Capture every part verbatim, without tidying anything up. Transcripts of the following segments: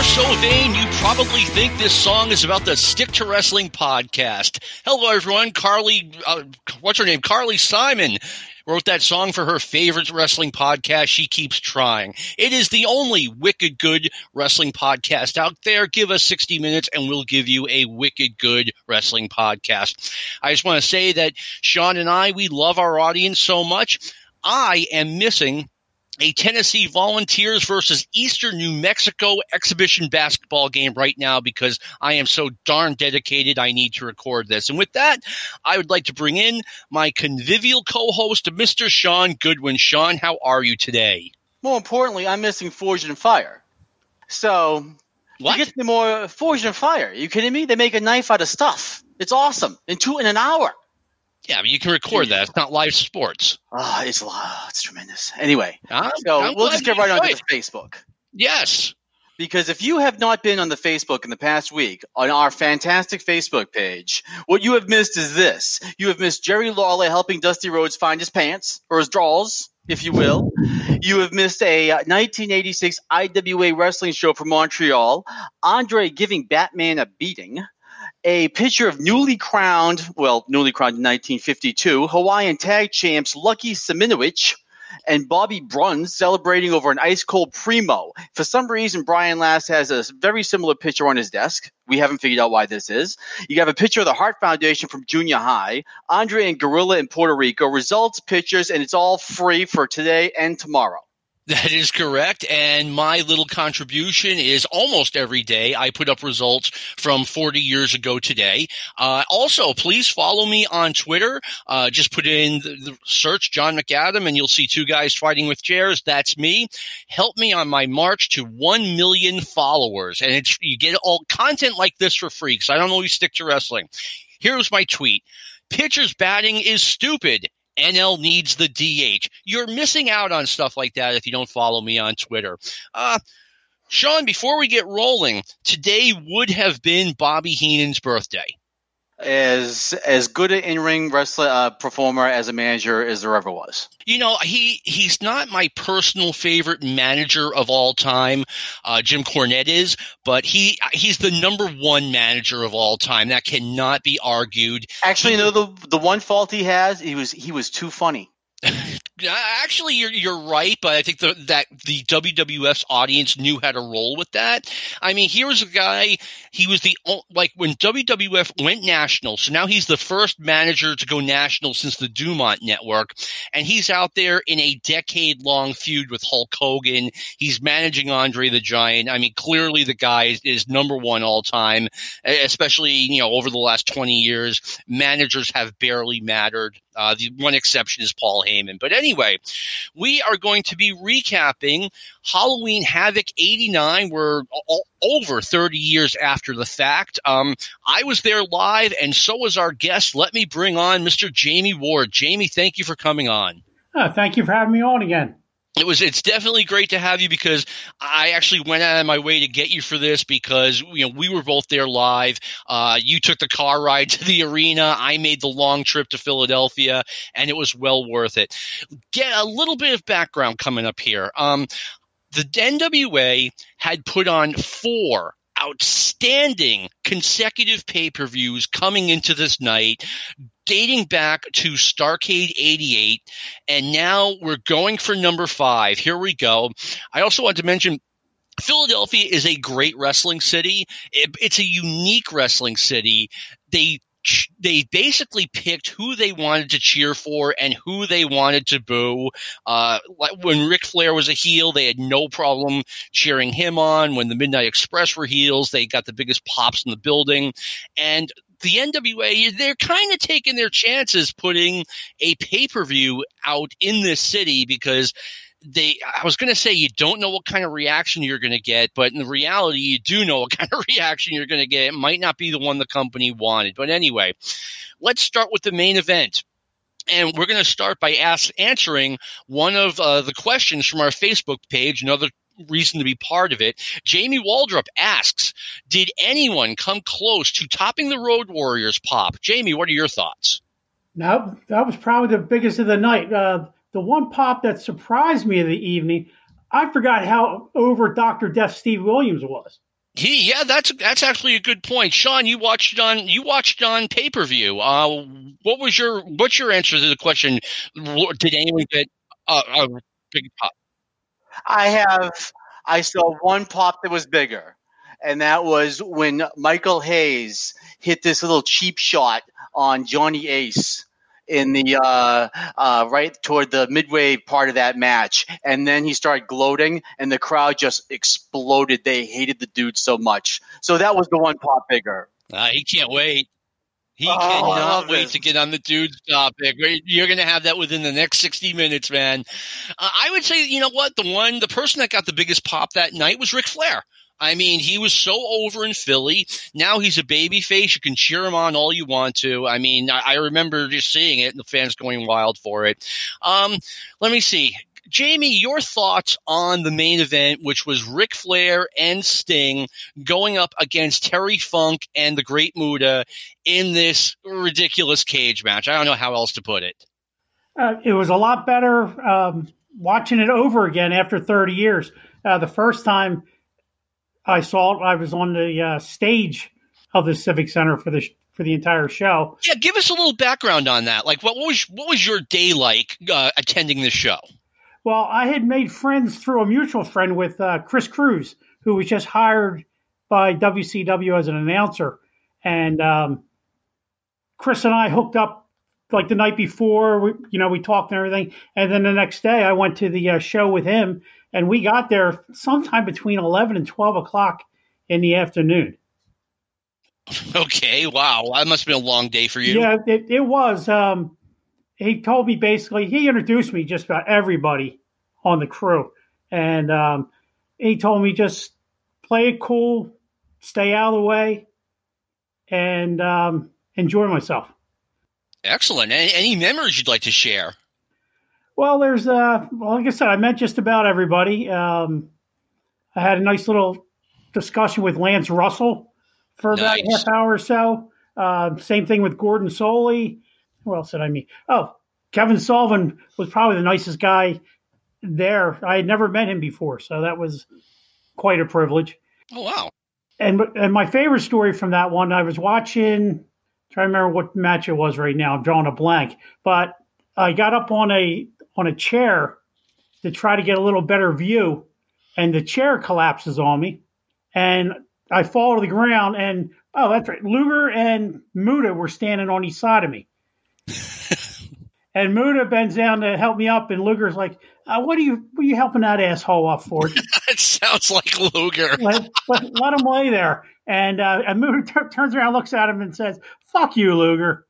you're so vain, you probably think this song is about the Stick to Wrestling podcast. Hello, everyone. Carly, uh, what's her name? Carly Simon wrote that song for her favorite wrestling podcast, She Keeps Trying. It is the only wicked good wrestling podcast out there. Give us sixty minutes and we'll give you a wicked good wrestling podcast. I just want to say that Sean and I, we love our audience so much. I am missing a Tennessee Volunteers versus Eastern New Mexico exhibition basketball game right now because I am so darn dedicated I need to record this. And with that, I would like to bring in my convivial co-host, Mister Sean Goodwin. Sean, how are you today? More importantly, I'm missing Forged in Fire. So, what? You get the more Forged in Fire. Are you kidding me? They make a knife out of stuff. It's awesome. In two in an hour. Yeah, but you can record that. It's not live sports. Oh, it's oh, it's tremendous. Anyway, I'm, so I'm we'll just get right onto it. the Facebook. Yes. Because if you have not been on the Facebook in the past week, on our fantastic Facebook page, what you have missed is this. You have missed Jerry Lawler helping Dusty Rhodes find his pants, or his drawers, if you will. You have missed a uh, nineteen eighty-six I W A wrestling show from Montreal, Andre giving Batman a beating, a picture of newly crowned, well, newly crowned in nineteen fifty-two, Hawaiian tag champs Lucky Seminowicz and Bobby Bruns celebrating over an ice-cold Primo. For some reason, Brian Last has a very similar picture on his desk. We haven't figured out why this is. You have a picture of the Hart Foundation from junior high, Andre and Gorilla in Puerto Rico, results, pictures, and it's all free for today and tomorrow. That is correct, and my little contribution is almost every day I put up results from forty years ago today. Uh, also, please follow me on Twitter. Uh, just put in the, the search John McAdam, and you'll see two guys fighting with chairs. That's me. Help me on my march to one million followers, and it's, you get all content like this for free, because I don't always stick to wrestling. Here's my tweet. Pitchers batting is stupid. N L needs the D H. You're missing out on stuff like that if you don't follow me on Twitter. Uh, Sean, before we get rolling, today would have been Bobby Heenan's birthday. As as good an in-ring wrestler uh, performer as a manager as there ever was. You know, he he's not my personal favorite manager of all time. Uh, Jim Cornette is, but he he's the number one manager of all time. That cannot be argued. Actually, he, no. The the one fault he has, he was he was too funny. Actually, you're you're right, but I think the, that the W W F's audience knew how to roll with that. I mean, here was a guy. He was the like when W W F went national. So now he's the first manager to go national since the Dumont Network, and he's out there in a decade-long feud with Hulk Hogan. He's managing Andre the Giant. I mean, clearly the guy is, is number one all time, especially you know over the last twenty years. Managers have barely mattered. Uh, the one exception is Paul Heyman. But anyway, we are going to be recapping Halloween Havoc eighty-nine. We're o- over thirty years after the fact. Um, I was there live, and so was our guest. Let me bring on Mister Jamie Ward. Jamie, thank you for coming on. Oh, thank you for having me on again. It was. It's definitely great to have you because I actually went out of my way to get you for this because you know we were both there live. Uh, you took the car ride to the arena. I made the long trip to Philadelphia, and it was well worth it. Get a little bit of background coming up here. Um, the N W A had put on four outstanding consecutive pay-per-views coming into this night, dating back to Starrcade eighty-eight, and now we're going for number five. Here we go. I also want to mention Philadelphia is a great wrestling city. It, it's a unique wrestling city. They They basically picked who they wanted to cheer for and who they wanted to boo. Uh, like when Ric Flair was a heel, they had no problem cheering him on. When the Midnight Express were heels, they got the biggest pops in the building. And the N W A, they're kind of taking their chances putting a pay-per-view out in this city because They, I was going to say you don't know what kind of reaction you're going to get, but in the reality, you do know what kind of reaction you're going to get. It might not be the one the company wanted. But anyway, let's start with the main event. And we're going to start by ask, answering one of uh, the questions from our Facebook page, another reason to be part of it. Jamie Waldrop asks, did anyone come close to topping the Road Warriors pop? Jamie, what are your thoughts? No, that was probably the biggest of the night. Uh, the one pop that surprised me in the evening, I forgot how over Doctor Death Steve Williams was. He, yeah, that's that's actually a good point, Sean. You watched on you watched on pay per view. Uh, what was your what's your answer to the question? Did anyone get a, a big pop? I have. I saw one pop that was bigger, and that was when Michael Hayes hit this little cheap shot on Johnny Ace in the uh, uh, right toward the midway part of that match, and then he started gloating, and the crowd just exploded. They hated the dude so much. So that was the one pop bigger. Uh, he can't wait. He Oh, cannot wait this. to get on the dude's topic. You're going to have that within the next sixty minutes, man. Uh, I would say, you know what? The one, the person that got the biggest pop that night was Ric Flair. I mean, he was so over in Philly. Now he's a babyface. You can cheer him on all you want to. I mean, I, I remember just seeing it and the fans going wild for it. Um, let me see. Jamie, your thoughts on the main event, which was Ric Flair and Sting going up against Terry Funk and the Great Muta in this ridiculous cage match. I don't know how else to put it. Uh, it was a lot better um, watching it over again after thirty years. Uh, the first time I saw it, I was on the uh, stage of the Civic Center for the sh- for the entire show. Yeah, give us a little background on that. Like, what was what was your day like uh, attending this show? Well, I had made friends through a mutual friend with uh, Chris Cruz, who was just hired by W C W as an announcer. And um, Chris and I hooked up like the night before. We, you know, we talked and everything. And then the next day I went to the uh, show with him, and we got there sometime between eleven and twelve o'clock in the afternoon. Okay, wow. That must have been a long day for you. Yeah, it, it was. Um, he told me basically, he introduced me just about everybody on the crew. And um, he told me just play it cool, stay out of the way, and um, enjoy myself. Excellent. Any, any memories you'd like to share? Well, there's, uh, well, like I said, I met just about everybody. Um, I had a nice little discussion with Lance Russell for about Nice. a half hour or so. Uh, same thing with Gordon Soley. Who else did I meet? Oh, Kevin Sullivan was probably the nicest guy there. I had never met him before, so that was quite a privilege. Oh, wow. And and my favorite story from that one, I was watching, trying to remember what match it was right now. I'm drawing a blank. But I got up on a on a chair to try to get a little better view, and the chair collapses on me, and I fall to the ground, and oh, that's right. Luger and Muta were standing on each side of me. And Muta bends down to help me up, and Luger's like, uh, what are you what are you helping that asshole up for? It sounds like Luger. let, let, let him lay there. And, uh, and Muta t- turns around, looks at him, and says, fuck you, Luger.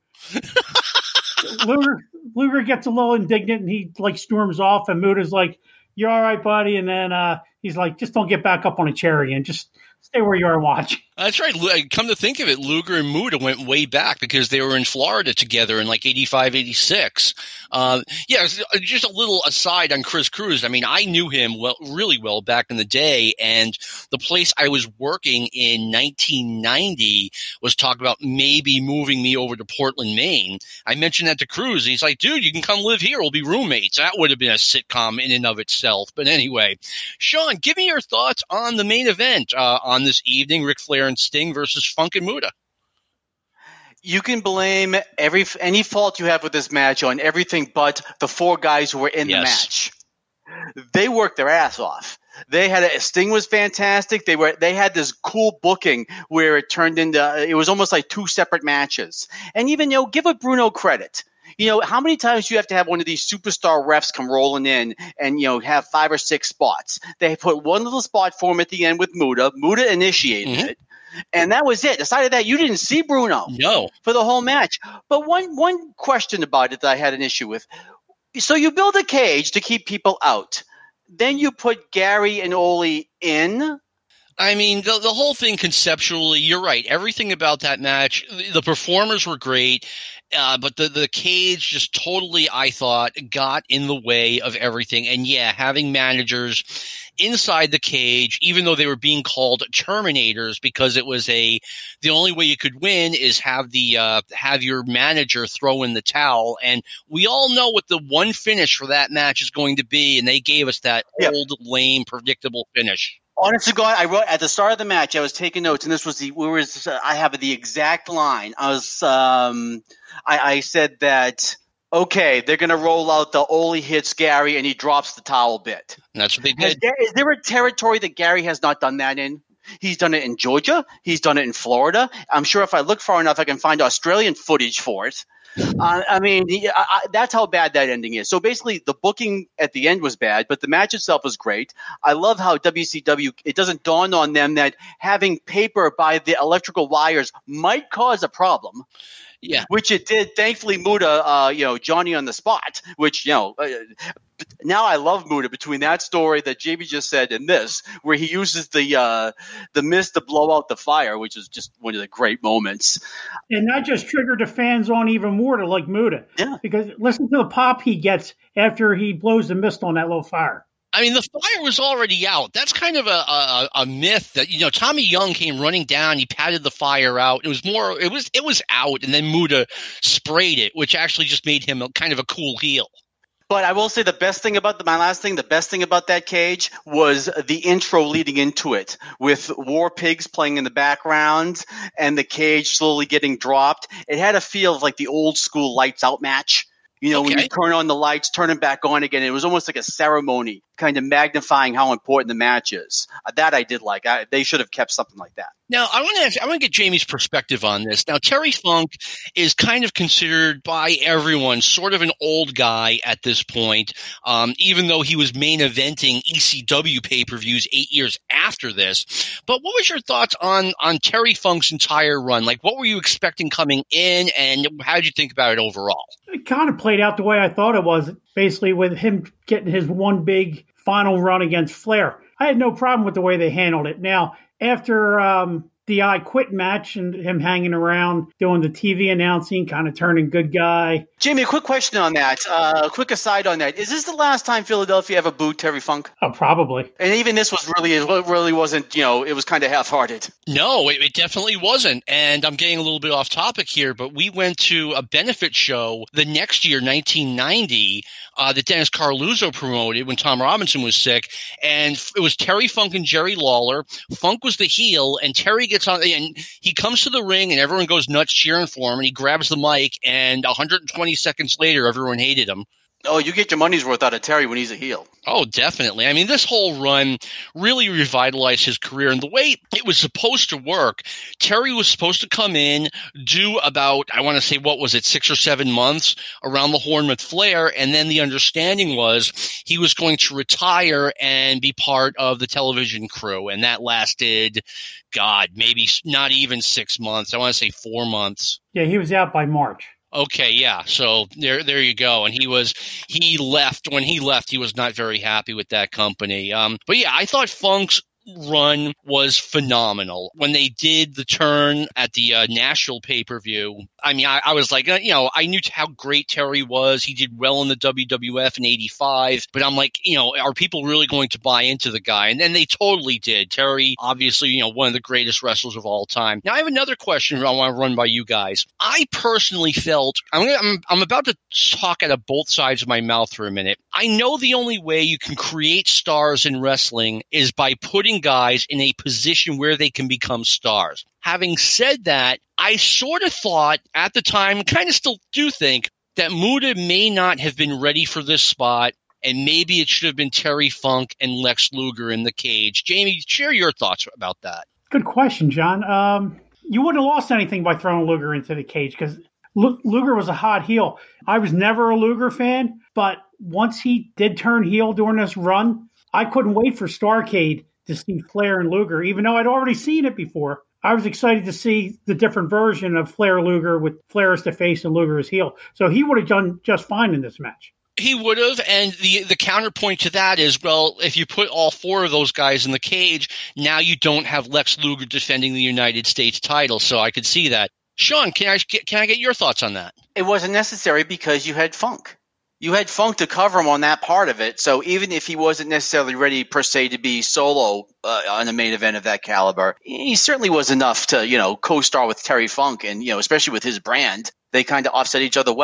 Luger Luger gets a little indignant, and he like storms off, and Muta's like, you're all right, buddy. And then uh, he's like, just don't get back up on a chair again. Just stay where you are and watch. That's right. Come to think of it, Luger and Muta went way back because they were in Florida together in like eighty-five, eighty-six. Uh, yeah, just a little aside on Chris Cruz. I mean, I knew him well, really well back in the day, and the place I was working in nineteen ninety was talking about maybe moving me over to Portland, Maine. I mentioned that to Cruz, and he's like, dude, you can come live here. We'll be roommates. That would have been a sitcom in and of itself. But anyway, Sean, give me your thoughts on the main event uh, on this evening, Ric Flair and Sting versus Funk and Muta. You can blame every any fault you have with this match on everything but the four guys who were in Yes. the match. They worked their ass off. They had a Sting was fantastic. They were they had this cool booking where it turned into it was almost like two separate matches. And even you know, give a Bruno credit. You know, how many times do you have to have one of these superstar refs come rolling in and, you know, have five or six spots? They put one little spot for him at the end with Muta. Muta initiated Mhm. it. And that was it. Aside of that, you didn't see Bruno No. for the whole match. But one one question about it that I had an issue with. So you build a cage to keep people out. Then you put Gary and Ole in. I mean, the the whole thing conceptually, you're right. Everything about that match, the performers were great, uh, but the, the cage just totally, I thought, got in the way of everything. And yeah, having managers inside the cage, even though they were being called Terminators because it was a the only way you could win is have the uh, have your manager throw in the towel. And we all know what the one finish for that match is going to be, and they gave us that Yeah. old, lame, predictable finish. Honest to God, I wrote at the start of the match. I was taking notes, and this was the. We were. I have the exact line. I was. Um, I, I said that. Okay, they're going to roll out the Ole hits Gary, and he drops the towel bit. And that's what they did. There, is there a territory that Gary has not done that in? He's done it in Georgia. He's done it in Florida. I'm sure if I look far enough, I can find Australian footage for it. Uh, I mean, I, I, that's how bad that ending is. So basically, the booking at the end was bad, but the match itself was great. I love how W C W, it doesn't dawn on them that having paper by the electrical wires might cause a problem. Yeah. Which it did. Thankfully, Muta, uh, you know, Johnny on the spot, which, you know, uh, now I love Muta between that story that J B just said and this, where he uses the uh, the mist to blow out the fire, which is just one of the great moments. And that just triggered the fans on even more to like Muta. Yeah. Because listen to the pop he gets after he blows the mist on that little fire. I mean, the fire was already out. That's kind of a, a, a myth that, you know, Tommy Young came running down. He patted the fire out. It was more, it was, it was out. And then Muta sprayed it, which actually just made him a, kind of a cool heel. But I will say the best thing about the, my last thing, the best thing about that cage was the intro leading into it with War Pigs playing in the background and the cage slowly getting dropped. It had a feel of like the old school lights out match. You know, okay. When you turn on the lights, turn them back on again. It was almost like a ceremony, kind of magnifying how important the match is. Uh, that I did like. I, they should have kept something like that. Now, I want to I want to get Jamie's perspective on this. Now, Terry Funk is kind of considered by everyone sort of an old guy at this point, um, even though he was main eventing E C W pay-per-views eight years after this. But what was your thoughts on, on Terry Funk's entire run? Like, what were you expecting coming in, and how did you think about it overall? It kind of played out the way I thought it was, basically with him getting his one big final run against Flair. I had no problem with the way they handled it. Now, after um, the I Quit match and him hanging around doing the T V announcing, kind of turning good guy. Jamie, a quick question on that. Uh, quick aside on that. Is this the last time Philadelphia ever booed Terry Funk? Oh, probably. And even this was really, it really wasn't, you know, it was kind of half-hearted. No, it, it definitely wasn't. And I'm getting a little bit off topic here, but we went to a benefit show the next year, nineteen ninety, uh, that Dennis Carluzzo promoted when Tom Robinson was sick. And it was Terry Funk and Jerry Lawler. Funk was the heel, and Terry gets on, and he comes to the ring, and everyone goes nuts cheering for him, and he grabs the mic, and one hundred twenty seconds later, everyone hated him. Oh, you get your money's worth out of Terry when he's a heel. Oh, definitely. I mean, this whole run really revitalized his career. And the way it was supposed to work, Terry was supposed to come in, do about, I want to say, what was it, six or seven months around the horn with Flair. And then the understanding was he was going to retire and be part of the television crew. And that lasted, God, maybe not even six months. I want to say four months. Yeah, he was out by March. Okay, yeah. So there, there you go. And he was, he left. When he left, he was not very happy with that company. Um, but yeah, I thought Funk's run was phenomenal. When they did the turn at the uh, Nashville pay-per-view, I mean, I, I was like, uh, you know, I knew how great Terry was. He did well in the W W F in eighty-five, but I'm like, you know, are people really going to buy into the guy? And then they totally did. Terry, obviously, you know, one of the greatest wrestlers of all time. Now, I have another question I want to run by you guys. I personally felt, I'm, gonna, I'm, I'm about to talk out of both sides of my mouth for a minute. I know the only way you can create stars in wrestling is by putting guys in a position where they can become stars. Having said that, I sort of thought at the time, kind of still do think, that Muta may not have been ready for this spot, and maybe it should have been Terry Funk and Lex Luger in the cage. Jamie, share your thoughts about that. Good question, John. Um, you wouldn't have lost anything by throwing Luger into the cage because L- Luger was a hot heel. I was never a Luger fan, but once he did turn heel during this run, I couldn't wait for Starrcade to see Flair and Luger, even though I'd already seen it before. I was excited to see the different version of Flair Luger with Flair as the face and Luger as heel. So he would have done just fine in this match. He would have, and the the counterpoint to that is, well, if you put all four of those guys in the cage, now you don't have Lex Luger defending the United States title, so I could see that. Sean, can I get, can I get your thoughts on that? It wasn't necessary because you had Funk. You had Funk to cover him on that part of it, so even if he wasn't necessarily ready per se to be solo uh, on the main event of that caliber, he certainly was enough to, you know, co-star with Terry Funk, and, you know, especially with his brand, they kind of offset each other well.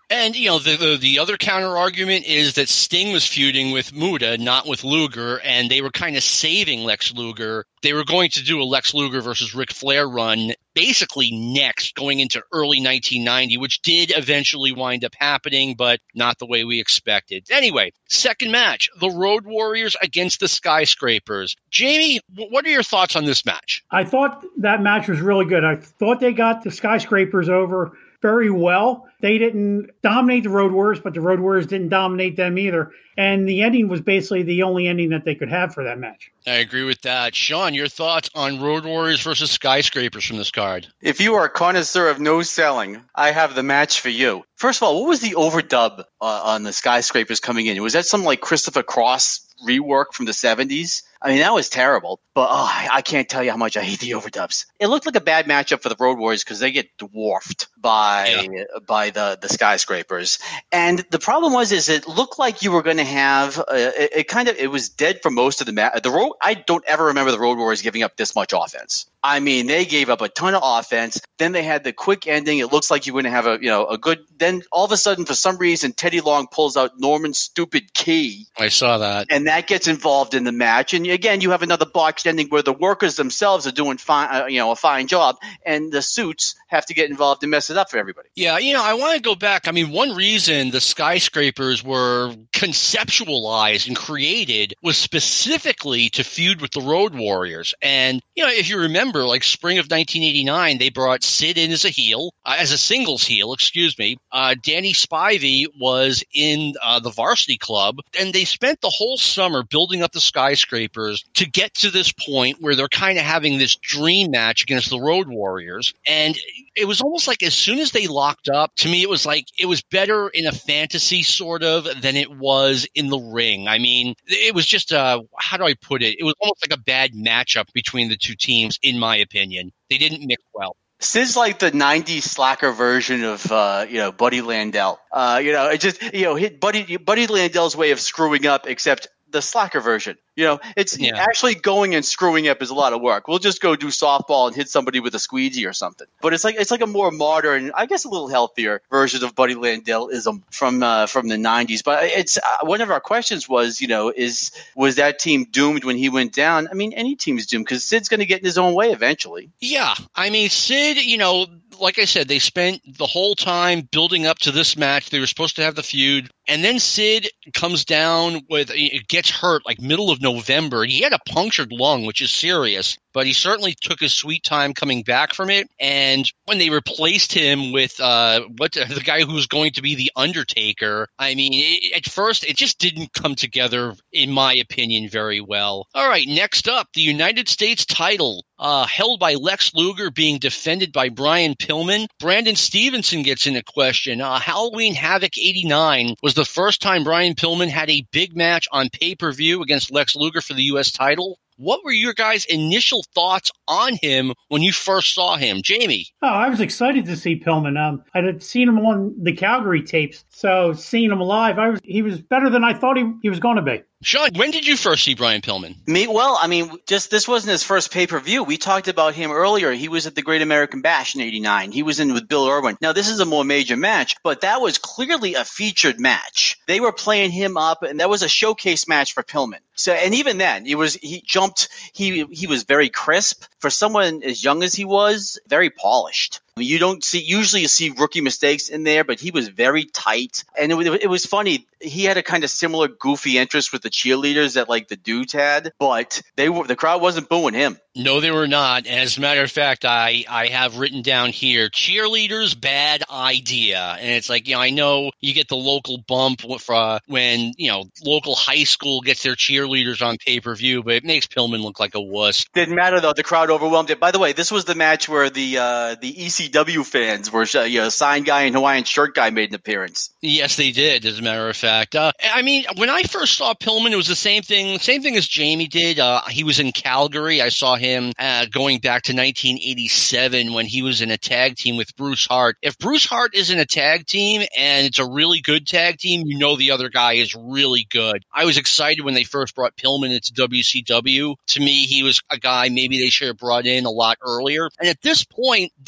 And, you know, the, the the other counter argument is that Sting was feuding with Muta, not with Luger, and they were kind of saving Lex Luger. They were going to do a Lex Luger versus Ric Flair run basically next, going into early nineteen ninety, which did eventually wind up happening, but not the way we expected. Anyway, second match, the Road Warriors against the Skyscrapers. Jamie, what are your thoughts on this match? I thought that match was really good. I thought they got the Skyscrapers over very well. They didn't dominate the Road Warriors, but the Road Warriors didn't dominate them either. And the ending was basically the only ending that they could have for that match. I agree with that. Sean, your thoughts on Road Warriors versus Skyscrapers from this card? If you are a connoisseur of no selling, I have the match for you. First of all, what was the overdub uh, on the Skyscrapers coming in? Was that some like Christopher Cross rework from the seventies? I mean, that was terrible. But oh, I, I can't tell you how much I hate the overdubs. It looked like a bad matchup for the Road Warriors because they get dwarfed by yeah. by the, the Skyscrapers. And the problem was, is it looked like you were going to have uh, it, it kind of it was dead for most of the match. The road, I don't ever remember the Road Warriors giving up this much offense. I mean, they gave up a ton of offense. Then they had the quick ending. It looks like you're going to have a you know a good. Then all of a sudden, for some reason, Teddy Long pulls out Norman's stupid key. I saw that, and that gets involved in the match. And again, you have another botched ending where the workers themselves are doing fine, uh, you know, a fine job, and the suits have to get involved and mess it up for everybody. Yeah, you know, I want to go back. I mean, one reason the Skyscrapers were conceptualized and created was specifically to feud with the Road Warriors. And you know, if you remember, like spring of nineteen eighty-nine, they brought Sid in as a heel, uh, as a singles heel, excuse me. Uh, Danny Spivey was in uh, the Varsity Club, and they spent the whole summer building up the Skyscrapers to get to this point where they're kind of having this dream match against the Road Warriors. And it was almost like as soon as they locked up, to me, it was like it was better in a fantasy sort of than it was in the ring. I mean, it was just, uh, how do I put it? It was almost like a bad matchup between the two teams, in my opinion. They didn't mix well. Sid's like the nineties slacker version of, uh, you know, Buddy Landel. Uh, you know, it just, you know, hit Buddy, Buddy Landel's way of screwing up, except the slacker version. You know, it's yeah. actually going and screwing up is a lot of work. We'll just go do softball and hit somebody with a squeegee or something. But it's like it's like a more modern, I guess a little healthier version of Buddy Landelism from uh, from the nineties. But it's uh, one of our questions was, you know, is was that team doomed when he went down? I mean, any team is doomed because Sid's going to get in his own way eventually. Yeah, I mean, Sid, you know, like I said, they spent the whole time building up to this match. They were supposed to have the feud. And then Sid comes down with, it gets hurt like middle of November. He had a punctured lung, which is serious, but he certainly took his sweet time coming back from it. And when they replaced him with uh, what the guy who was going to be the Undertaker, I mean, it, at first it just didn't come together, in my opinion, very well. All right, next up, the United States title. Uh, held by Lex Luger, being defended by Brian Pillman. Brandon Stevenson gets in a question. Uh, Halloween Havoc eighty-nine was the first time Brian Pillman had a big match on pay-per-view against Lex Luger for the U S title. What were your guys' initial thoughts on him when you first saw him? Jamie? Oh, I was excited to see Pillman. Um, I had seen him on the Calgary tapes, so seeing him live, I was he was better than I thought he, he was going to be. Sean, when did you first see Brian Pillman? Me, well, I mean, just this wasn't his first pay-per-view. We talked about him earlier. He was at the Great American Bash in eighty-nine. He was in with Bill Irwin. Now, this is a more major match, but that was clearly a featured match. They were playing him up, and that was a showcase match for Pillman. So, and even then, it was he jumped. He he was very crisp for someone as young as he was. Very polished. You don't see usually you see rookie mistakes in there, but he was very tight, and it, it was funny. He had a kind of similar goofy interest with the cheerleaders that like the dudes had, but they were the crowd wasn't booing him. No, they were not. As a matter of fact, I, I have written down here, cheerleaders, bad idea. And it's like, you know, I know you get the local bump for, uh, when, you know, local high school gets their cheerleaders on pay-per-view, but it makes Pillman look like a wuss. Didn't matter, though. The crowd overwhelmed it. By the way, this was the match where the uh, the E C W fans were, uh, you know, sign guy and Hawaiian shirt guy made an appearance. Yes, they did, as a matter of fact. Uh, I mean, when I first saw Pillman, it was the same thing, same thing as Jamie did. Uh, he was in Calgary. I saw him him uh, going back to nineteen eighty-seven when he was in a tag team with Bruce Hart. If Bruce Hart is in a tag team and it's a really good tag team, you know the other guy is really good. I was excited when they first brought Pillman into W C W. To me, he was a guy maybe they should have brought in a lot earlier. And at this point, they are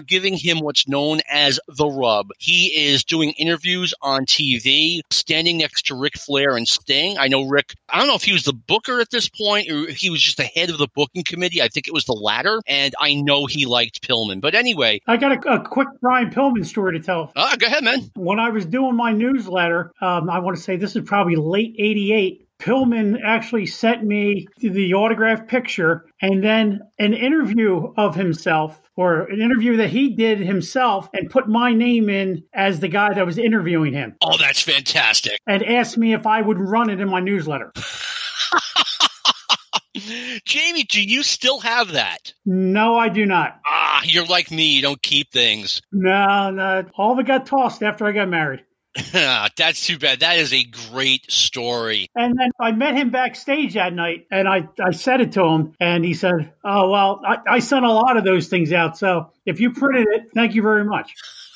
giving him what's known as the rub. He is doing interviews on T V, standing next to Ric Flair and Sting. I know Rick, I don't know if he was the booker at this point or if he was just the head of the booking committee. I think it was the latter. And I know he liked Pillman. But anyway. I got a, a quick Brian Pillman story to tell. Uh, go ahead, man. When I was doing my newsletter, um, I want to say this is probably late eighty-eight. Pillman actually sent me the autographed picture and then an interview of himself, or an interview that he did himself, and put my name in as the guy that was interviewing him. Oh, that's fantastic. And asked me if I would run it in my newsletter. Jamie, do you still have that? No, I do not. Ah, you're like me. You don't keep things. No, no. All of it got tossed after I got married. That's too bad. That is a great story. And then I met him backstage that night, and I, I said it to him, and he said, oh, well, I, I sent a lot of those things out, so if you printed it, thank you very much.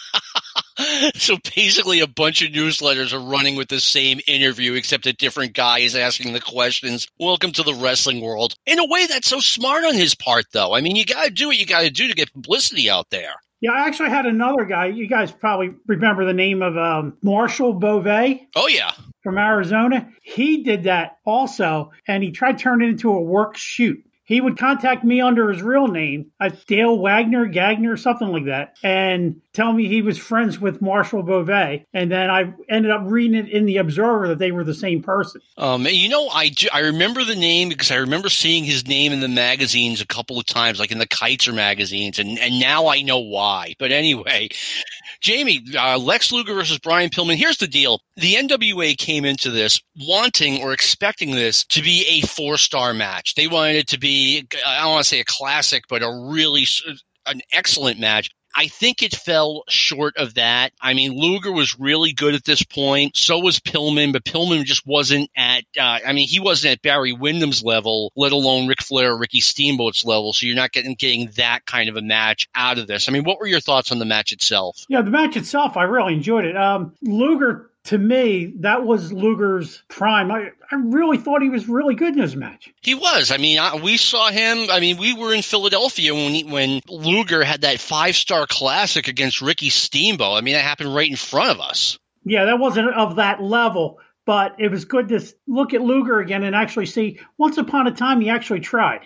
So basically a bunch of newsletters are running with the same interview, except a different guy is asking the questions. Welcome to the wrestling world. In a way, that's so smart on his part, though. I mean, you got to do what you got to do to get publicity out there. Yeah, I actually had another guy. You guys probably remember the name of um, Marshall Beauvais. Oh, yeah. From Arizona. He did that also, and he tried to turn it into a work shoot. He would contact me under his real name, uh, Dale Wagner, Gagner, something like that, and tell me he was friends with Marshall Beauvais. And then I ended up reading it in the Observer that they were the same person. Um, you know, I, do, I remember the name because I remember seeing his name in the magazines a couple of times, like in the Kaiser magazines, and, and now I know why. But anyway, Jamie, uh, Lex Luger versus Brian Pillman. Here's the deal. The N W A came into this wanting or expecting this to be a four-star match. They wanted it to be, I don't want to say a classic, but a really an excellent match. I think it fell short of that. I mean, Luger was really good at this point. So was Pillman, but Pillman just wasn't at, uh, I mean, he wasn't at Barry Windham's level, let alone Ric Flair or Ricky Steamboat's level. So you're not getting, getting that kind of a match out of this. I mean, what were your thoughts on the match itself? Yeah, the match itself, I really enjoyed it. Um, Luger, to me, that was Luger's prime. I, I really thought he was really good in this match. He was. I mean, I, we saw him. I mean, we were in Philadelphia when he, when Luger had that five-star classic against Ricky Steamboat. I mean, that happened right in front of us. Yeah, that wasn't of that level, but it was good to look at Luger again and actually see, once upon a time, he actually tried.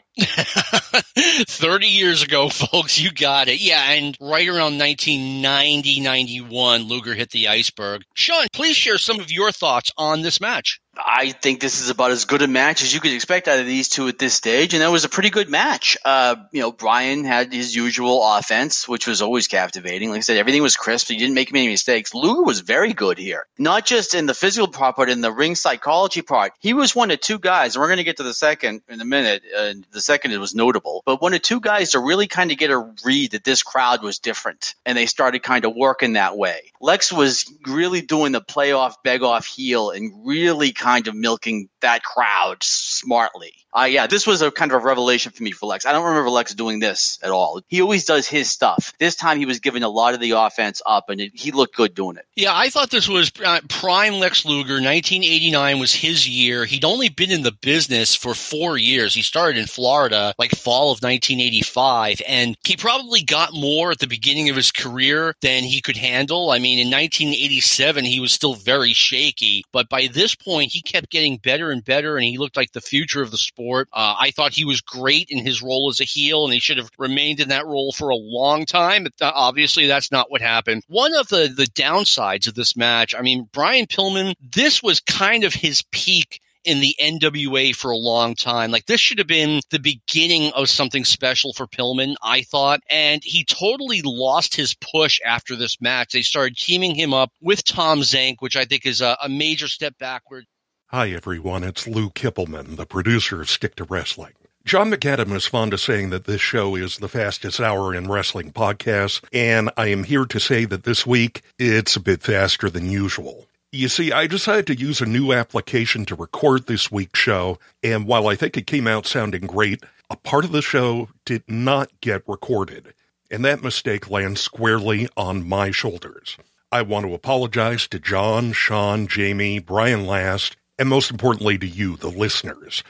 thirty years ago, folks, you got it. Yeah, and right around nineteen ninety, ninety-one, Luger hit the iceberg. Sean, please share some of your thoughts on this match. I think this is about as good a match as you could expect out of these two at this stage, and that was a pretty good match. Uh, you know, Brian had his usual offense, which was always captivating. Like I said, everything was crisp. He didn't make many mistakes. Luger was very good here, not just in the physical part, but in the ring psychology part. He was one of two guys, and we're going to get to the second in a minute, and the second it was notable, but one of two guys to really kind of get a read that this crowd was different, and they started kind of working that way. Lex was really doing the playoff, beg-off heel and really kind kind of milking that crowd smartly. Uh, yeah, this was a kind of a revelation for me for Lex. I don't remember Lex doing this at all. He always does his stuff. This time he was giving a lot of the offense up, and it, he looked good doing it. Yeah, I thought this was uh, prime Lex Luger. nineteen eighty-nine was his year. He'd only been in the business for four years. He started in Florida like fall of nineteen eighty-five, and he probably got more at the beginning of his career than he could handle. I mean, in nineteen eighty-seven, he was still very shaky, but by this point, he kept getting better and better, and he looked like the future of the sport. Uh, I thought he was great in his role as a heel, and he should have remained in that role for a long time. But uh, obviously, that's not what happened. One of the, the downsides of this match, I mean, Brian Pillman, this was kind of his peak in the N W A for a long time. Like, this should have been the beginning of something special for Pillman, I thought. And he totally lost his push after this match. They started teaming him up with Tom Zank, which I think is a, a major step backward. Hi, everyone. It's Lou Kippelman, the producer of Stick to Wrestling. John McAdam is fond of saying that this show is the fastest hour in wrestling podcasts, and I am here to say that this week, it's a bit faster than usual. You see, I decided to use a new application to record this week's show, and while I think it came out sounding great, a part of the show did not get recorded, and that mistake lands squarely on my shoulders. I want to apologize to John, Sean, Jamie, Brian Last, and most importantly to you, the listeners,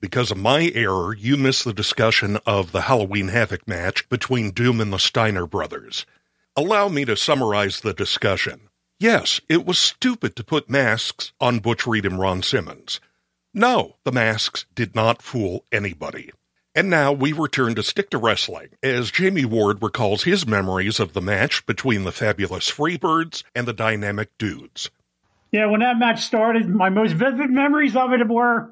Because of my error, you missed the discussion of the Halloween Havoc match between Doom and the Steiner brothers. Allow me to summarize the discussion. Yes, it was stupid to put masks on Butch Reed and Ron Simmons. No, the masks did not fool anybody. And now we return to Stick to Wrestling, as Jamie Ward recalls his memories of the match between the Fabulous Freebirds and the Dynamic Dudes. Yeah, when that match started, my most vivid memories of it were,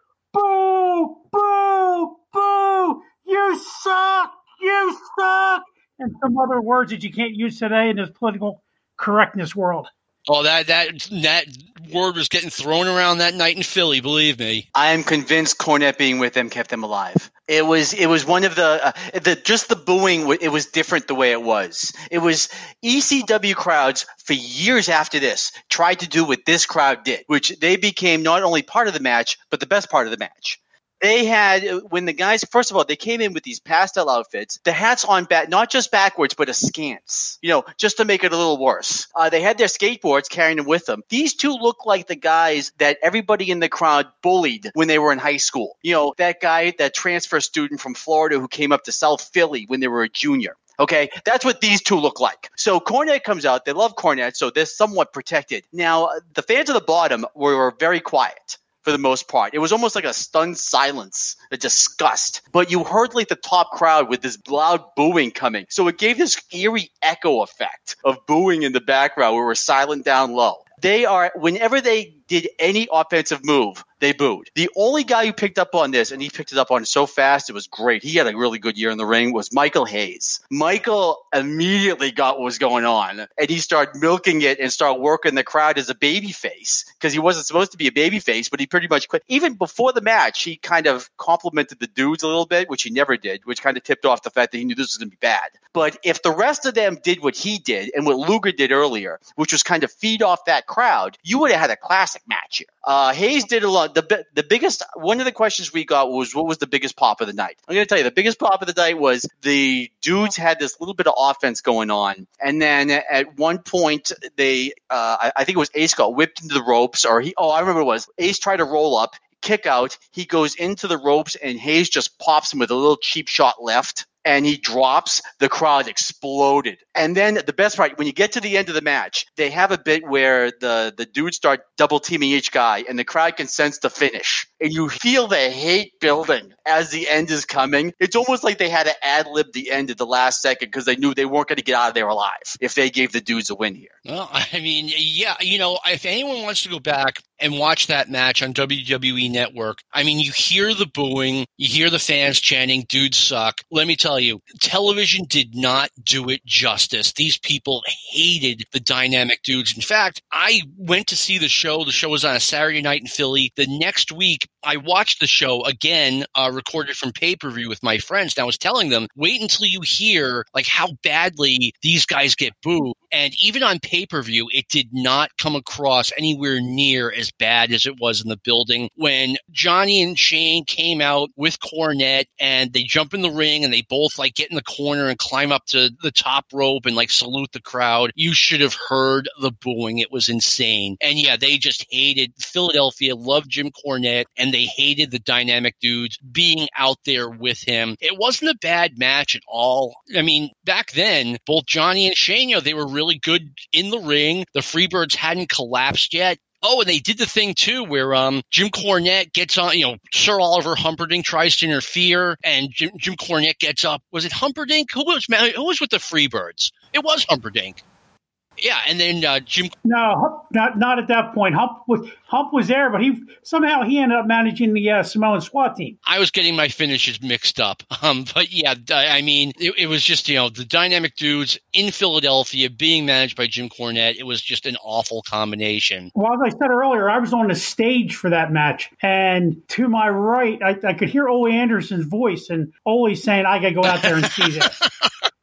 boo, boo, boo, you suck, you suck, and some other words that you can't use today in this political correctness world. Oh, that that that word was getting thrown around that night in Philly, believe me. I am convinced Cornette being with them kept them alive. It was it was one of the uh, the just the booing. It was different the way it was. It was E C W crowds for years after this tried to do what this crowd did, which they became not only part of the match but the best part of the match. They had, when the guys, first of all, they came in with these pastel outfits, the hats on back, not just backwards, but askance, you know, just to make it a little worse. Uh, they had their skateboards carrying them with them. These two look like the guys that everybody in the crowd bullied when they were in high school. You know, that guy, that transfer student from Florida who came up to South Philly when they were a junior. Okay, that's what these two look like. So Cornette comes out. They love Cornette, so they're somewhat protected. Now, the fans at the bottom were, were very quiet. For the most part, it was almost like a stunned silence, a disgust. But you heard like the top crowd with this loud booing coming, so it gave this eerie echo effect of booing in the background where we're silent down low. They are, whenever they did any offensive move, they booed. The only guy who picked up on this, and he picked it up on it so fast, it was great. He had a really good year in the ring, was Michael Hayes. Michael immediately got what was going on, and he started milking it and started working the crowd as a babyface, because he wasn't supposed to be a babyface, but he pretty much quit. Even before the match, he kind of complimented the dudes a little bit, which he never did, which kind of tipped off the fact that he knew this was going to be bad. But if the rest of them did what he did and what Luger did earlier, which was kind of feed off that crowd, you would have had a classic match here. Uh, Hayes did a lot. The the biggest one of the questions we got was, what was the biggest pop of the night? I'm going to tell you, the biggest pop of the night was the dudes had this little bit of offense going on, and then at one point they, uh, I, I think it was Ace got whipped into the ropes, or he. Oh, I remember it was Ace tried to roll up, kick out. He goes into the ropes, and Hayes just pops him with a little cheap shot left. And he drops, the crowd exploded. And then the best part, when you get to the end of the match, they have a bit where the, the dudes start double teaming each guy, and the crowd can sense the finish. And you feel the hate building as the end is coming. It's almost like they had to ad-lib the end at the last second because they knew they weren't going to get out of there alive if they gave the dudes a win here. Well, I mean, yeah, you know, if anyone wants to go back and watch that match on W W E Network, I mean, you hear the booing, you hear the fans chanting, dudes suck. Let me tell you, television did not do it justice. These people hated the Dynamic Dudes. In fact, I went to see the show. The show was on a Saturday night in Philly. The next week, I watched the show again, uh, recorded from pay-per-view with my friends. And I was telling them, wait until you hear like how badly these guys get booed. And even on pay-per-view, it did not come across anywhere near as bad as it was in the building. When Johnny and Shane came out with Cornette and they jump in the ring and they both like get in the corner and climb up to the top rope and like salute the crowd, you should have heard the booing. It was insane. And yeah, they just hated Philadelphia, loved Jim Cornette, and they hated the Dynamic Dudes being out there with him. It wasn't a bad match at all. I mean, back then, both Johnny and Shane, you know, they were really good in the ring. The Freebirds hadn't collapsed yet. Oh, and they did the thing, too, where um, Jim Cornette gets on, you know, Sir Oliver Humperdinck tries to interfere, and Jim, Jim Cornette gets up. Was it Humperdinck? Who was, who was with the Freebirds? It was Humperdinck. Yeah, and then uh, Jim. No, not not at that point. Hump was Hump was there, but he somehow he ended up managing the uh, Samoan SWAT team. I was getting my finishes mixed up, um, but yeah, I mean, it, it was just, you know, the Dynamic Dudes in Philadelphia being managed by Jim Cornette. It was just an awful combination. Well, as I said earlier, I was on the stage for that match, and to my right, I, I could hear Ole Anderson's voice, and Ole saying, "I got to go out there and see this."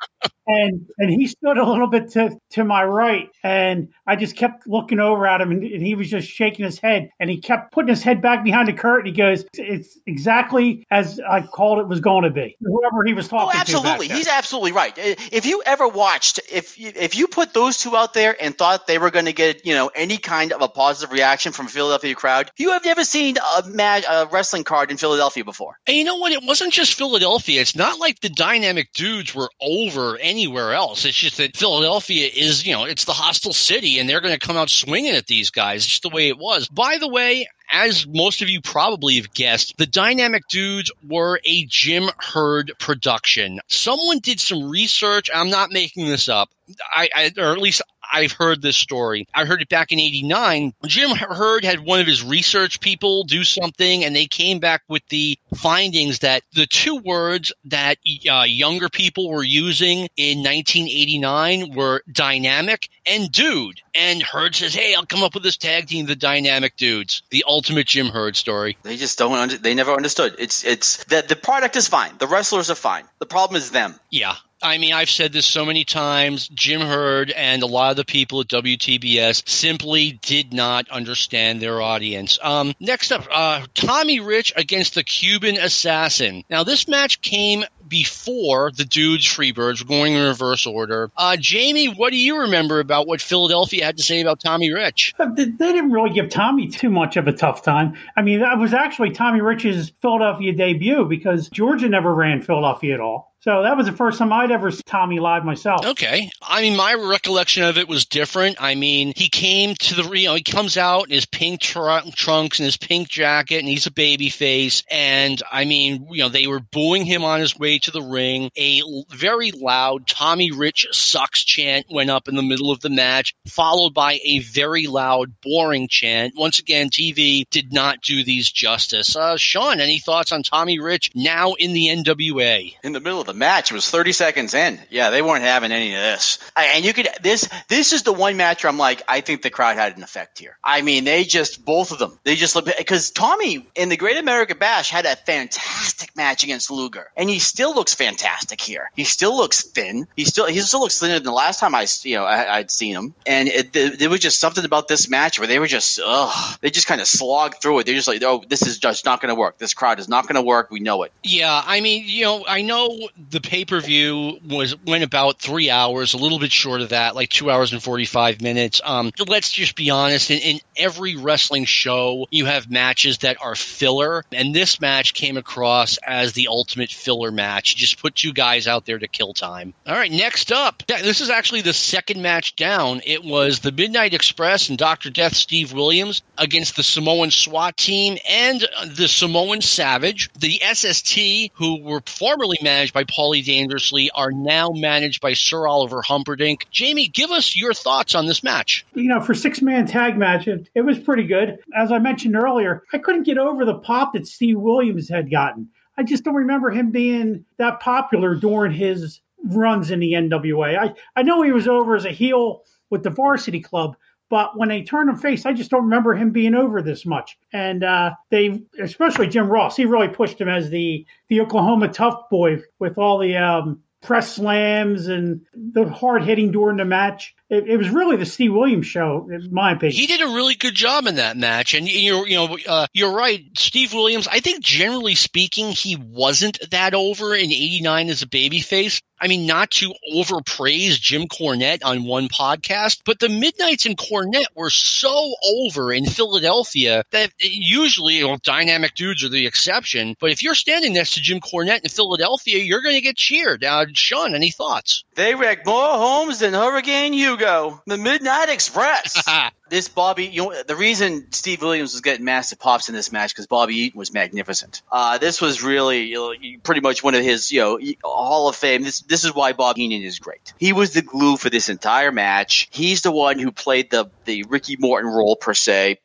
And and he stood a little bit to, to my right, and I just kept looking over at him, and, and he was just shaking his head, and he kept putting his head back behind the curtain. He goes, "It's exactly as I called it was going to be." Whoever he was talking oh, absolutely. to. He's absolutely right. If you ever watched, if you, if you put those two out there and thought they were going to get, you know, any kind of a positive reaction from a Philadelphia crowd, you have never seen a, mag, a wrestling card in Philadelphia before. And you know what? It wasn't just Philadelphia. It's not like the Dynamic Dudes were over anywhere else. It's just that Philadelphia is, you know, it's the hostile city, and they're going to come out swinging at these guys. It's just the way it was. By the way, as most of you probably have guessed, the Dynamic Dudes were a Jim Herd production. Someone did some research. I'm not making this up. I, I or at least I've heard this story. I heard it back in eighty-nine. Jim Herd had one of his research people do something, and they came back with the findings that the two words that uh, younger people were using in nineteen eighty-nine were dynamic and dude. And Herd says, "Hey, I'll come up with this tag team, the Dynamic Dudes." The ultimate Jim Herd story. They just don't. Under, they never understood. It's it's that the product is fine. The wrestlers are fine. The problem is them. Yeah. I mean, I've said this so many times. Jim Herd and a lot of the people at W T B S simply did not understand their audience. Um, next up, uh, Tommy Rich against the Cuban Assassin. Now, this match came before the Dudes Freebirds. We're going in reverse order. Uh, Jamie, what do you remember about what Philadelphia had to say about Tommy Rich? They didn't really give Tommy too much of a tough time. I mean, that was actually Tommy Rich's Philadelphia debut because Georgia never ran Philadelphia at all. So that was the first time I'd ever seen Tommy live myself. Okay. I mean, my recollection of it was different. I mean, he came to the, you know, he comes out in his pink tr- trunks and his pink jacket, and he's a baby face. And I mean, you know, they were booing him on his way to the ring. A l- very loud Tommy Rich sucks chant went up in the middle of the match, followed by a very loud, boring chant. Once again, T V did not do these justice. Uh, Sean, any thoughts on Tommy Rich now in the N W A? In the middle of the match, it was thirty seconds in. Yeah, they weren't having any of this. I, and you could this this is the one match where I'm like, I think the crowd had an effect here. I mean, they just both of them. They just because Tommy in the Great American Bash had a fantastic match against Luger, and he still looks fantastic here. He still looks thin. He still he still looks thinner than the last time I you know I, I'd seen him. And it, there was just something about this match where they were just ugh, they just kind of slogged through it. They're just like, oh, this is just not going to work. This crowd is not going to work. We know it. Yeah, I mean, you know, I know the pay-per-view was went about three hours, a little bit short of that, like two hours and forty-five minutes. Um, let's just be honest. In, in every wrestling show, you have matches that are filler, and this match came across as the ultimate filler match. You just put two guys out there to kill time. All right, next up. This is actually the second match down. It was the Midnight Express and Doctor Death Steve Williams against the Samoan SWAT team and the Samoan Savage. The S S T, who were formerly managed by Paulie Dangerously, are now managed by Sir Oliver Humperdinck. Jamie, give us your thoughts on this match. You know, for six-man tag match, it, it was pretty good. As I mentioned earlier, I couldn't get over the pop that Steve Williams had gotten. I just don't remember him being that popular during his runs in the N W A. I, I know he was over as a heel with the Varsity Club, but when they turned him face, I just don't remember him being over this much. And uh, they, especially Jim Ross, he really pushed him as the, the Oklahoma tough boy with all the um, press slams and the hard hitting during the match. It, it was really the Steve Williams show, in my opinion. He did a really good job in that match, and you're, you know, uh, you're right. Steve Williams, I think generally speaking, he wasn't that over in eighty-nine as a babyface. I mean, not to overpraise Jim Cornette on one podcast, but the Midnights and Cornette were so over in Philadelphia that usually, you know, Dynamic Dudes are the exception. But if you're standing next to Jim Cornette in Philadelphia, you're going to get cheered. Uh, Sean, any thoughts? They wrecked more homes than Hurricane Hugo. The Midnight Express. This Bobby, you know, the reason Steve Williams was getting massive pops in this match because Bobby Eaton was magnificent. Uh, this was really, you know, pretty much one of his, you know, Hall of Fame. This this is why Bobby Eaton is great. He was the glue for this entire match. He's the one who played the the Ricky Morton role per se.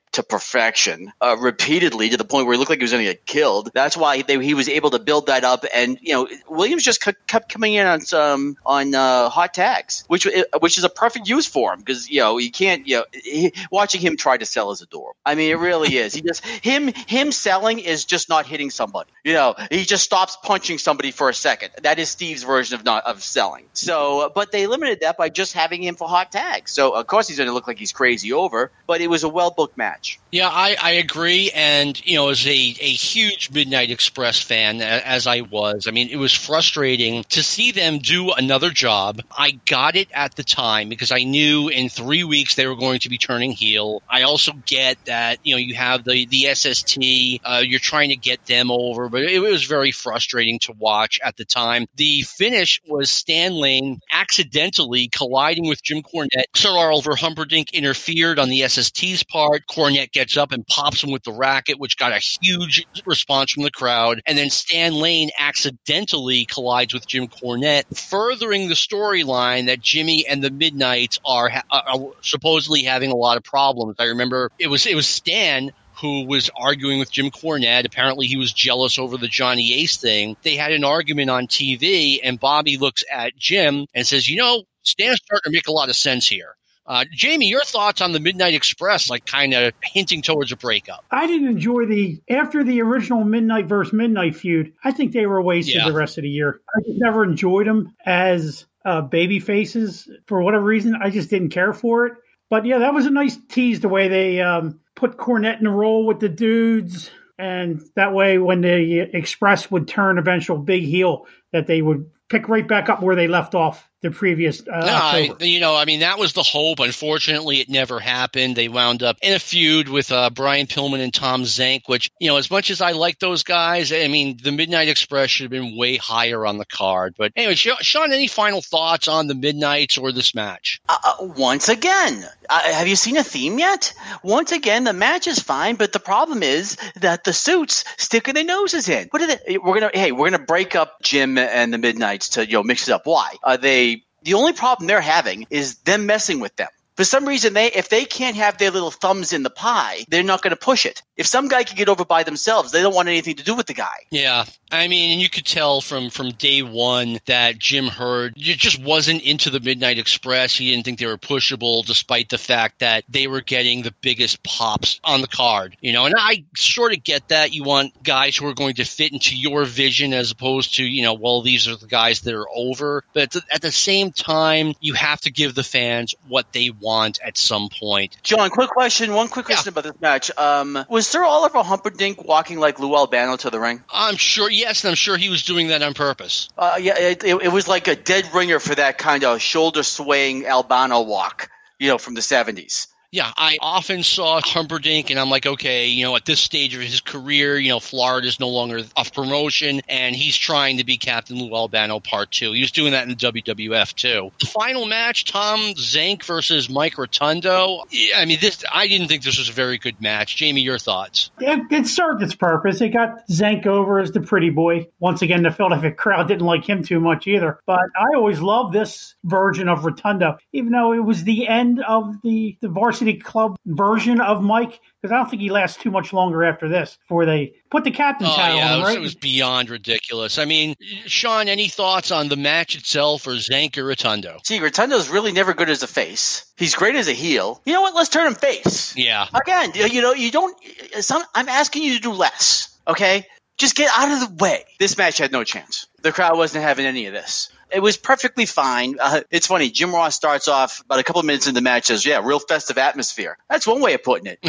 to perfection uh, repeatedly to the point where he looked like he was going to get killed. That's why they, he was able to build that up. And, you know, Williams just c- kept coming in on some on uh, hot tags, which which is a perfect use for him because, you know, you can't, you know, he, watching him try to sell is adorable. I mean, it really is. He just him him selling is just not hitting somebody. You know, he just stops punching somebody for a second. That is Steve's version of not of selling. So, but they limited that by just having him for hot tags. So, of course, he's going to look like he's crazy over, but it was a well-booked match. Yeah, I, I agree. And, you know, as a, a huge Midnight Express fan, as I was, I mean, it was frustrating to see them do another job. I got it at the time because I knew in three weeks they were going to be turning heel. I also get that, you know, you have the, the S S T, uh, you're trying to get them over, but it, it was very frustrating to watch at the time. The finish was Stan Lane accidentally colliding with Jim Cornette. Sir Oliver Humperdinck interfered on the S S T's part. Cornette gets up and pops him with the racket, which got a huge response from the crowd. And then Stan Lane accidentally collides with Jim Cornette, furthering the storyline that Jimmy and the Midnights are, are supposedly having a lot of problems. I remember it was it was Stan who was arguing with Jim Cornette. Apparently he was jealous over the Johnny Ace thing. They had an argument on T V, and Bobby looks at Jim and says, you know, Stan's starting to make a lot of sense here. Uh, Jamie, your thoughts on the Midnight Express, like kind of hinting towards a breakup? I didn't enjoy the, after the original Midnight versus Midnight feud, I think they were wasted yeah. the rest of the year. I just never enjoyed them as uh, baby faces. For whatever reason, I just didn't care for it. But yeah, that was a nice tease the way they um, put Cornette in a role with the dudes. And that way, when the Express would turn eventual big heel, that they would pick right back up where they left off the previous uh, no, I, you know, I mean, that was the hope. Unfortunately, it never happened. They wound up in a feud with uh, Brian Pillman and Tom Zank, which, you know, as much as I like those guys, I mean, the Midnight Express should have been way higher on the card. But anyway, Sean, any final thoughts on the Midnights or this match? Uh, once again, uh, have you seen a theme yet? Once again, the match is fine, but the problem is that the suits sticking their noses in. What are they? We're gonna, hey, we're gonna break up Jim and the Midnights to, you know, mix it up. Why? Are they? The only problem they're having is them messing with them. For some reason, they if they can't have their little thumbs in the pie, they're not going to push it. If some guy can get over by themselves, they don't want anything to do with the guy. Yeah. I mean, and you could tell from, from day one that Jim Herd just wasn't into the Midnight Express. He didn't think they were pushable, despite the fact that they were getting the biggest pops on the card. You know, and I sort of get that. You want guys who are going to fit into your vision as opposed to, you know, well, these are the guys that are over. But at the same time, you have to give the fans what they want at some point. John, quick question. One quick question yeah. about this match. Um, was Sir Oliver Humperdinck walking like Lou Albano to the ring? I'm sure. Yes, and I'm sure he was doing that on purpose. Uh, yeah, it, it, it was like a dead ringer for that kind of shoulder-swaying Albano walk, you know, from the seventies. Yeah, I often saw Humperdinck, and I'm like, okay, you know, at this stage of his career, you know, Florida's no longer off promotion, and he's trying to be Captain Lou Albano Part two. He was doing that in the W W F, too. The final match, Tom Zank versus Mike Rotundo. I mean, this I didn't think this was a very good match. Jamie, your thoughts? It, it served its purpose. It got Zank over as the pretty boy. Once again, the Philadelphia crowd didn't like him too much either. But I always loved this version of Rotundo, even though it was the end of the, the varsity Club version of Mike, because I don't think he lasts too much longer after this before they put the captain oh, title yeah, on, it was, right? It was beyond ridiculous. I mean, Sean, any thoughts on the match itself or Zank or Rotundo? See, Rotundo's really never good as a face. He's great as a heel. You know what? Let's turn him face. Yeah. Again, you know, you don't some, – I'm asking you to do less, okay? Just get out of the way. This match had no chance. The crowd wasn't having any of this. It was perfectly fine. Uh, it's funny. Jim Ross starts off about a couple of minutes in the match, says, yeah, real festive atmosphere. That's one way of putting it.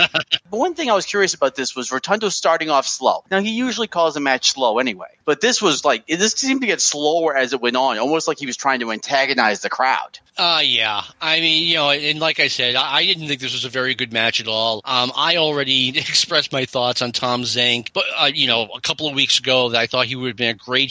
But one thing I was curious about this was Rotundo starting off slow. Now, he usually calls a match slow anyway. But this was like, this seemed to get slower as it went on, almost like he was trying to antagonize the crowd. Uh, yeah. I mean, you know, and like I said, I, I didn't think this was a very good match at all. Um, I already expressed my thoughts on Tom Zank, but, uh, you know, a couple of weeks ago that I thought he would have been a great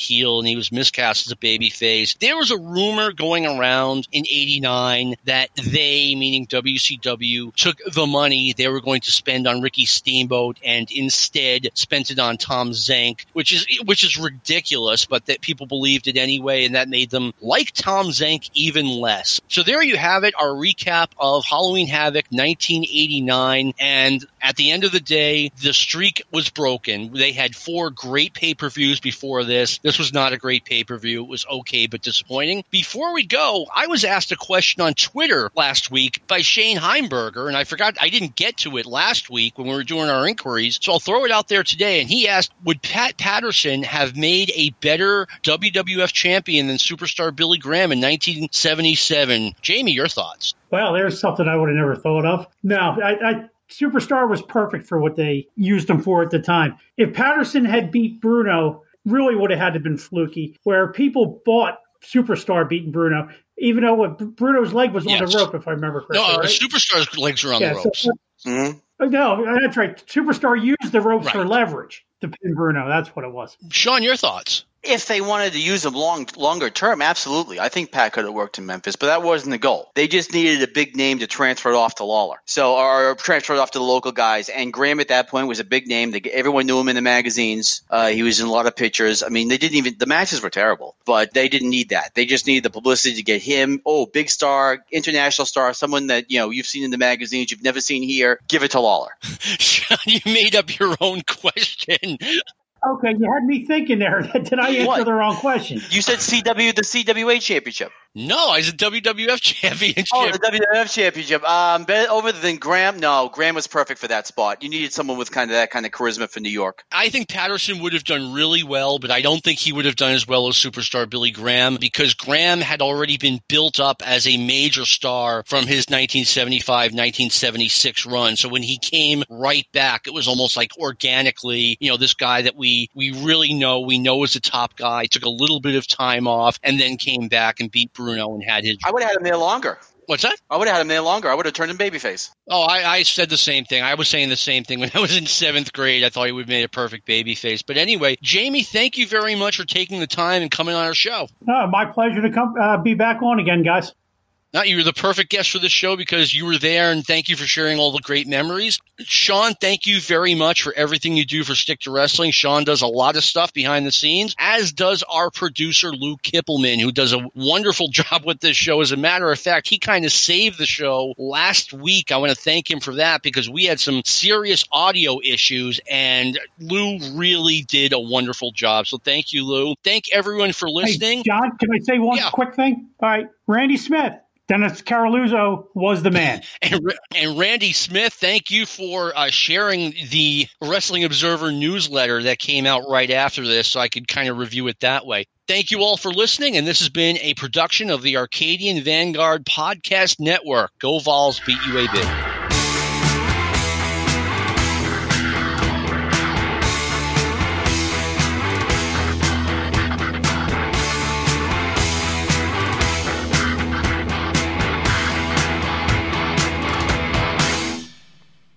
heel and he was miscast as a babyface. There was a rumor going around in eighty-nine that they, meaning W C W, took the money they were going to spend on Ricky Steamboat and instead spent it on Tom Zank, which is which is ridiculous, but that people believed it anyway, and that made them like Tom Zank even less. So there you have it, our recap of Halloween Havoc nineteen eighty-nine, and at the end of the day, the streak was broken. They had four great pay-per-views before this. This was not a great pay-per-view. It was okay, but disappointing. Before we go, I was asked a question on Twitter last week by Shane Heimberger, and I forgot, I didn't get to it last week when we were doing our inquiries, so I'll throw it out there today. And he asked, would Pat Patterson have made a better W W F champion than Superstar Billy Graham in nineteen seventy-seven? Jamie, your thoughts? Well, there's something I would have never thought of. No, I, I Superstar was perfect for what they used him for at the time. If Patterson had beat Bruno, really would have had to been fluky, where people bought Superstar beating Bruno, even though what, Bruno's leg was yes. on the rope, if I remember correctly. No, uh, right? Superstar's legs were on yeah, the ropes. So, mm-hmm. No, that's right. Superstar used the ropes right. for leverage to pin Bruno. That's what it was. Sean, your thoughts? If they wanted to use him long, longer term, absolutely. I think Pat could have worked in Memphis, but that wasn't the goal. They just needed a big name to transfer it off to Lawler. So, or transfer it off to the local guys. And Graham at that point was a big name. They, everyone knew him in the magazines. Uh, he was in a lot of pictures. I mean, they didn't even – the matches were terrible, but they didn't need that. They just needed the publicity to get him. Oh, big star, international star, someone that, you know, you've seen in the magazines, you've never seen here. Give it to Lawler. Sean, you made up your own question. Okay, you had me thinking there. Did I answer what? the wrong question? You said C W, the C W A championship. No, I said W W F championship. Oh, the W W F championship. Um, over than Graham? No, Graham was perfect for that spot. You needed someone with kind of that kind of charisma for New York. I think Patterson would have done really well, but I don't think he would have done as well as Superstar Billy Graham, because Graham had already been built up as a major star from his nineteen seventy-five nineteen seventy-six run. So when he came right back, it was almost like organically, you know, this guy that we, we really know, we know is a top guy, took a little bit of time off, and then came back and beat Bruno and had his... I would have had him there longer. What's that? I would have had him there longer. I would have turned him babyface. Oh, I, I said the same thing. I was saying the same thing. When I was in seventh grade, I thought he would have made a perfect babyface. But anyway, Jamie, thank you very much for taking the time and coming on our show. Oh, my pleasure to come uh, be back on again, guys. Now, you were the perfect guest for this show because you were there, and thank you for sharing all the great memories. Sean, thank you very much for everything you do for Stick to Wrestling. Sean does a lot of stuff behind the scenes, as does our producer, Lou Kippelman, who does a wonderful job with this show. As a matter of fact, he kind of saved the show last week. I want to thank him for that because we had some serious audio issues, and Lou really did a wonderful job. So thank you, Lou. Thank everyone for listening. Hey, John, can I say one yeah. quick thing? All right, Randy Smith. Dennis Caroluzzo was the man. And, and Randy Smith, thank you for uh, sharing the Wrestling Observer newsletter that came out right after this so I could kind of review it that way. Thank you all for listening, and this has been a production of the Arcadian Vanguard Podcast Network. Go Vols, beat U A B.